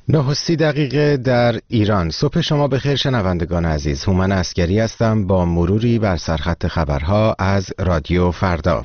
9:30 در ایران. صبح شما بخیر شنوندگان عزیز. هومن عسگری هستم با مروری بر سرخط خبرها از رادیو فردا.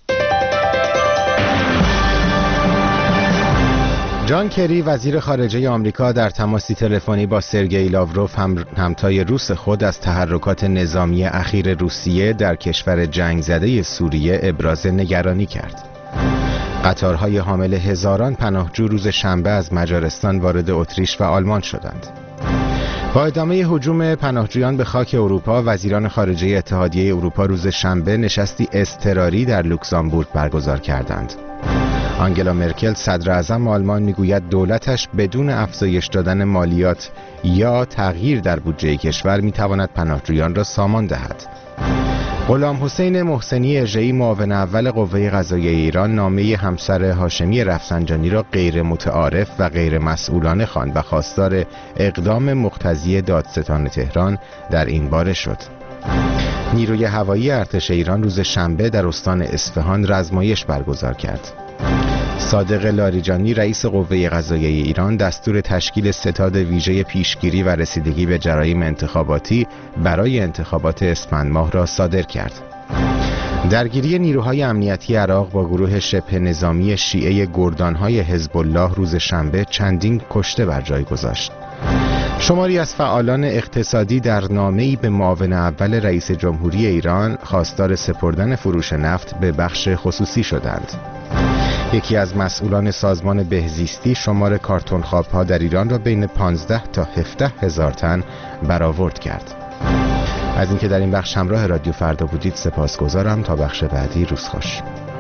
جان کری وزیر خارجه آمریکا در تماسی تلفنی با سرگئی لاوروف همتای روس خود از تحرکات نظامی اخیر روسیه در کشور جنگ زده سوریه ابراز نگرانی کرد. قطارهای حامل هزاران پناهجو روز شنبه از مجارستان وارد اتریش و آلمان شدند. با ادامه هجوم پناهجویان به خاک اروپا، وزیران خارجه اتحادیه اروپا روز شنبه نشستی اضطراری در لوکزامبورگ برگزار کردند. آنگلا مرکل صدر اعظم آلمان میگوید دولتش بدون افزایش دادن مالیات یا تغییر در بودجه کشور میتواند پناهجویان را سامان دهد. غلام حسین محسنی اژه‌ای معاون اول قوه قضاییه ایران نامه همسر هاشمی رفسنجانی را غیر متعارف و غیر مسئولانه خواند و خواستار اقدام مقتضی دادستان تهران در این باره شد. نیروی هوایی ارتش ایران روز شنبه در استان اصفهان رزمایش برگزار کرد. صادق لاریجانی رئیس قوه قضاییه ایران دستور تشکیل ستاد ویژه پیشگیری و رسیدگی به جرایم انتخاباتی برای انتخابات اسفند ماه را صادر کرد. درگیری نیروهای امنیتی عراق با گروه شبه نظامی شیعه گردانهای حزب الله روز شنبه چندین کشته بر جای گذاشت. شماری از فعالان اقتصادی در نامه‌ای به معاون اول رئیس جمهوری ایران خواستار سپردن فروش نفت به بخش خصوصی شدند. یکی از مسئولان سازمان بهزیستی شمار کارتون خواب‌ها در ایران را بین 15 تا 17 هزار تن برآورد کرد. از اینکه در این بخش همراه رادیو فردا بودید سپاسگزارم. تا بخش بعدی روز خوش.